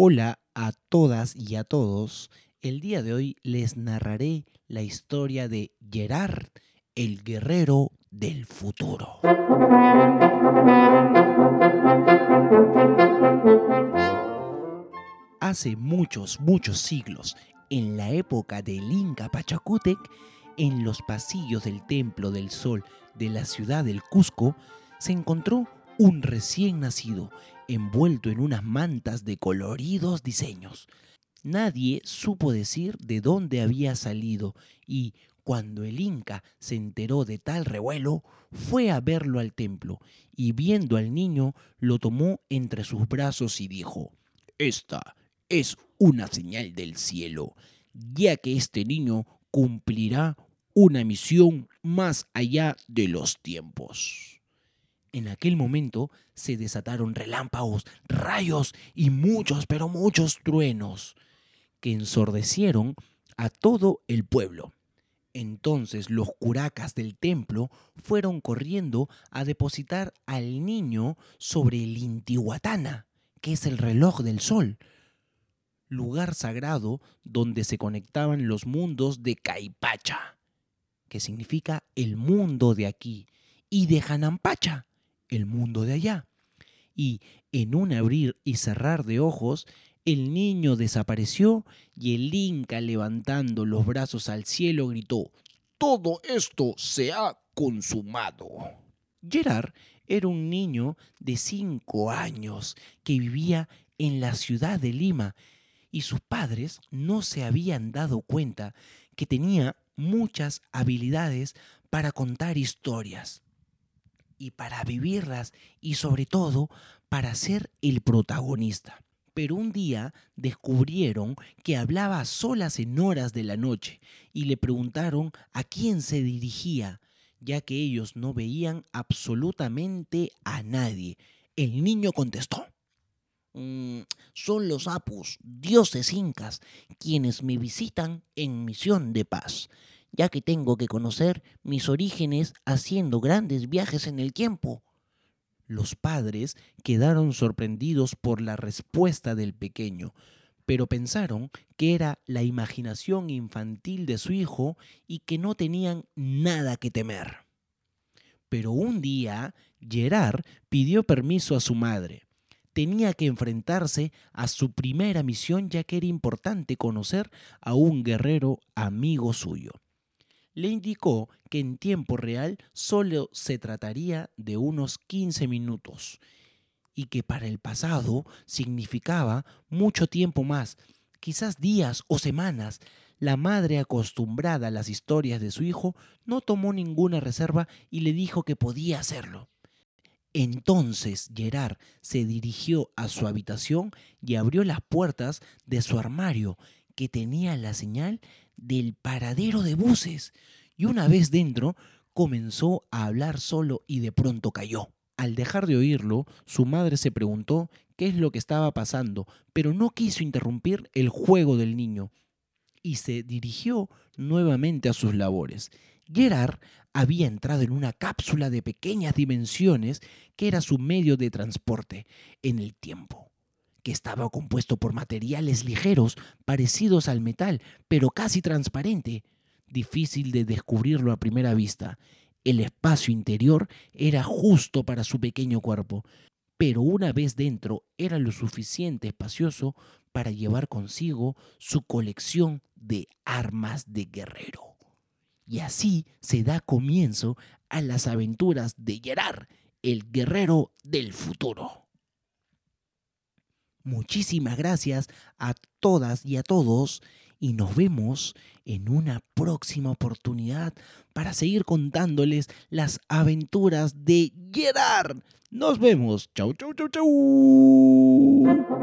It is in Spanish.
Hola a todas y a todos. El día de hoy les narraré la historia de Gerard, el guerrero del futuro. Hace muchos siglos, en la época del Inca Pachacútec, en los pasillos del Templo del Sol de la ciudad del Cusco, se encontró un recién nacido, envuelto en unas mantas de coloridos diseños. Nadie supo decir de dónde había salido y, cuando el Inca se enteró de tal revuelo, fue a verlo al templo y, viendo al niño, lo tomó entre sus brazos y dijo: «Esta es una señal del cielo, ya que este niño cumplirá una misión más allá de los tiempos». En aquel momento se desataron relámpagos, rayos y muchos truenos que ensordecieron a todo el pueblo. Entonces los curacas del templo fueron corriendo a depositar al niño sobre el Intihuatana, que es el reloj del sol, lugar sagrado donde se conectaban los mundos de Caipacha, que significa el mundo de aquí, y de Janampacha, el mundo de allá. Y en un abrir y cerrar de ojos, el niño desapareció y el Inca, levantando los brazos al cielo, gritó: «Todo esto se ha consumado». Gerard era un niño de 5 años que vivía en la ciudad de Lima, y sus padres no se habían dado cuenta que tenía muchas habilidades para contar historias y para vivirlas, y sobre todo para ser el protagonista. Pero un día descubrieron que hablaba a solas en horas de la noche y le preguntaron a quién se dirigía, ya que ellos no veían absolutamente a nadie. El niño contestó: Son los apus, dioses incas, quienes me visitan en misión de paz, ya que tengo que conocer mis orígenes haciendo grandes viajes en el tiempo». Los padres quedaron sorprendidos por la respuesta del pequeño, pero pensaron que era la imaginación infantil de su hijo y que no tenían nada que temer. Pero un día, Gerard pidió permiso a su madre. Tenía que enfrentarse a su primera misión, ya que era importante conocer a un guerrero amigo suyo. Le indicó que en tiempo real solo se trataría de unos 15 minutos y que para el pasado significaba mucho tiempo más, quizás días o semanas. La madre, acostumbrada a las historias de su hijo, no tomó ninguna reserva y le dijo que podía hacerlo. Entonces Gerard se dirigió a su habitación y abrió las puertas de su armario, que tenía la señal del paradero de buses. Y una vez dentro, comenzó a hablar solo y de pronto cayó. Al dejar de oírlo, su madre se preguntó qué es lo que estaba pasando, pero no quiso interrumpir el juego del niño y se dirigió nuevamente a sus labores. Gerard había entrado en una cápsula de pequeñas dimensiones que era su medio de transporte en el tiempo, que estaba compuesto por materiales ligeros parecidos al metal, pero casi transparente, difícil de descubrirlo a primera vista. El espacio interior era justo para su pequeño cuerpo, pero una vez dentro era lo suficiente espacioso para llevar consigo su colección de armas de guerrero. Y así se da comienzo a las aventuras de Gerard, el guerrero del futuro. Muchísimas gracias a todas y a todos, y nos vemos en una próxima oportunidad para seguir contándoles las aventuras de Gerard. Nos vemos. Chau.